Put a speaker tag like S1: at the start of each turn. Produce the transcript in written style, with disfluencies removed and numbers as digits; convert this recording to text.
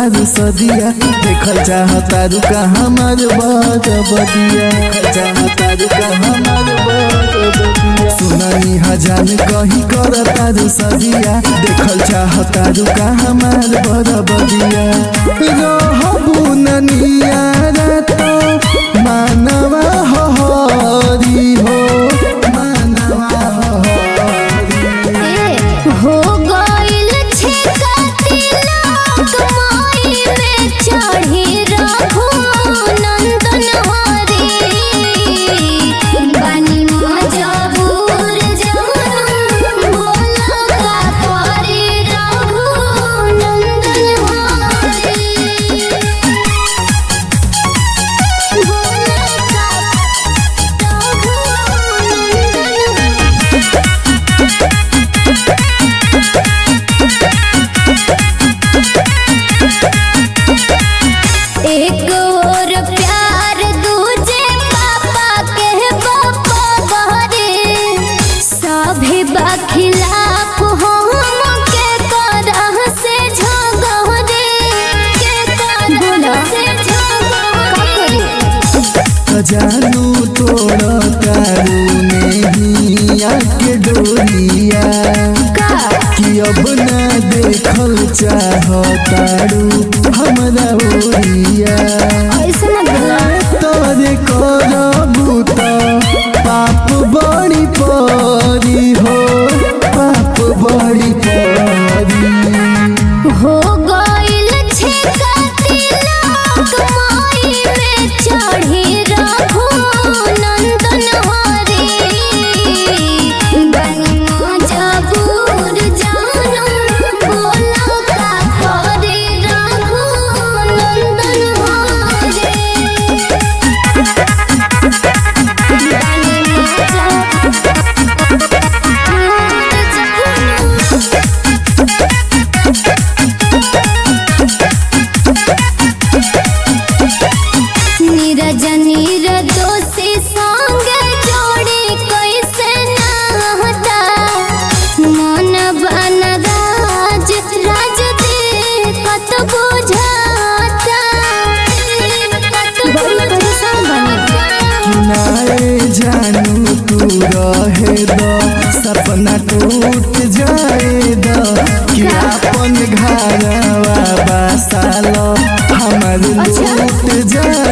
S1: तारू सदिया देखल चाहतारू का हमार बदिया चाहतारू का हमार बदिया सुनानी हजान कहीं कर तारू सदिया देखल चाहतारू का हमार बदिया रहबू ननिया तो मानवा हरी हो मानवा
S2: हो गइल छिकाती लोक माई में चढ़ी रहू नंदन हरी बानी मजबूर जानू बोला का परी रहू नंदन हरी बोला का एक और प्यार दूजे पापा के पापा बहरे सभी बखिलाफ हम के करह से झगड़े के करह से झगड़े
S1: जानू तोड़ तारू नहीं आके डोरिया कि अब ना देखल चाहतारू हमरा ओरिया तोरे करबू तो पाप बड़ी परी हो पाप बड़ी परी
S2: हो गइल छिकाती लोक माई में चढ़ी रहू नंदन हरी बानी मजबूर जानू बोला का परी रहू नंदन हरी बानी नीरज निर्दोषी संग जोड़ी कैसे नाता मन बन राज राज कत बुझाता बड़ी परेशान बनी
S1: नाए जानू तू रहे दो सपना टूट जाए दो कि अपन घरवा बसालो हमर लूट जाए